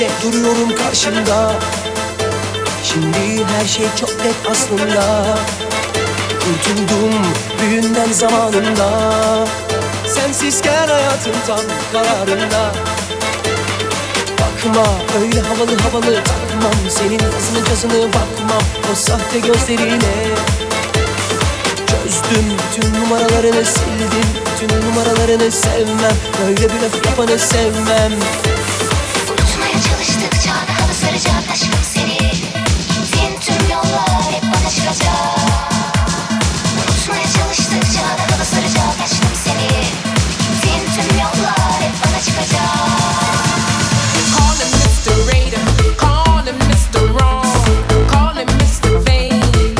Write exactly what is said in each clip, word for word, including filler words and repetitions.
işte duruyorum karşında. Şimdi her şey çok net aslında. Kurtuldum büyünden zamanında. Sensizken hayatın tam kararında. Bakma öyle havalı havalı, takmam senin azını cazını, bakmam o sahte gözlerine. Çözdüm bütün numaralarını, sildim bütün numaralarını, sevmem böyle bir laf yapanı, sevmem. Unutmaya çalıştıkça daha da saracak aşkım seni. Gittiğin tüm yollar hep bana çıkacak. Unutmaya çalıştıkça daha da saracak aşkım seni. Gittiğin tüm yollar hep bana çıkacak. Call him mister Raider, call him mister Wrong, call him mister Vain.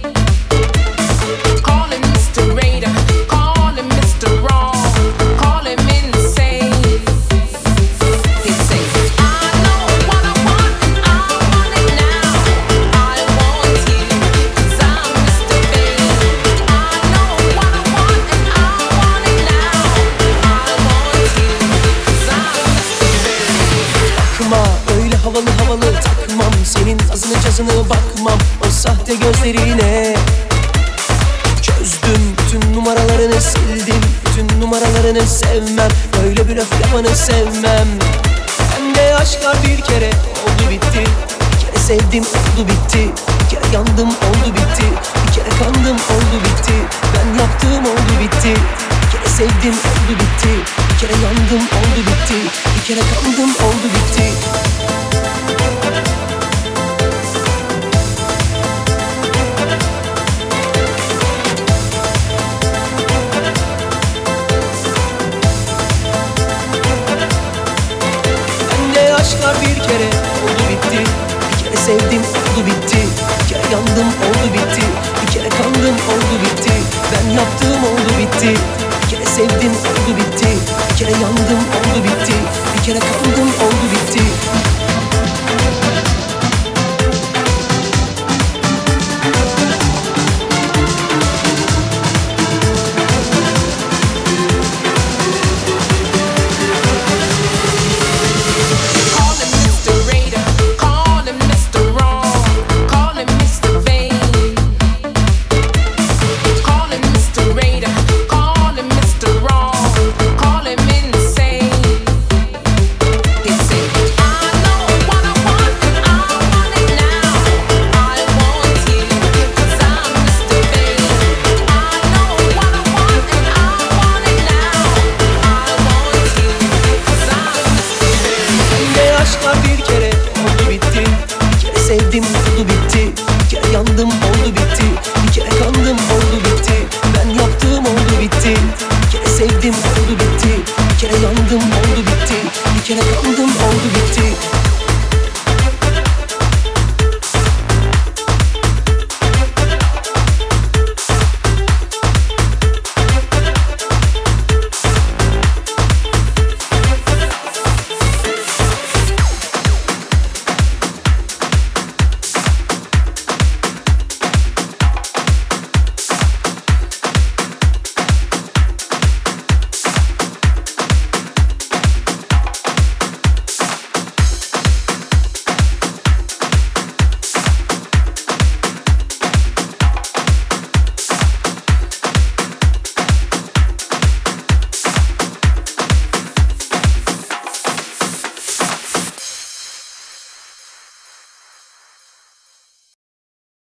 Call him mister Raider, call him mister Wrong, call him insane. He say, I know what I want and I want it now. I want you, 'cause I'm mister Vain. I know what I want and I want it now. I want you, 'cause I'm mister Vain. Bakma öyle havalı havalı, takmam senin azını cazını, bakmam o sahte gözlerine. Çözdüm bütün numaralarını, sildim bütün numaralarını, sevmem böyle bir laf yapanı, sevmem. Hem de aşklar bir kere oldu bitti. Bir kere sevdim oldu bitti. Bir kere yandım oldu bitti. Bir kere kandım oldu bitti. Ben yaptığım oldu bitti. Bir kere sevdim oldu bitti. Bir kere yandım oldu bitti. Bir kere kandım oldu bitti. Bende aşklar bir kere oldu bitti. Bir kere sevdim oldu bitti. Bir kere yandım oldu bitti. Bir kere kandım oldu bitti. Ben yaptığım oldu bitti. Bir kere sevdim oldu bitti. Bir kere yandım oldu bitti. Bir kere kandım oldu bitti. Call him mister Raider, call him mister Wrong, call him mister Vain. Call him mister Raider, call him mister Wrong, call him insane. He say, I know what I want and I want it now. I want you, 'cause I'm mister Vain. I know what I want and I want it now. I want you, 'cause I'm mister Vain. Bende aşklar bir kere oldu bitti. Bir kere sevdim oldu bitti. Bir kere yandım oldu bitti. Bir kere kandım oldu bitti. Ben yaptığım oldu bitti. Bir kere sevdim oldu bitti. Bir kere yandım oldu bitti. Bir kere kandım oldu bitti.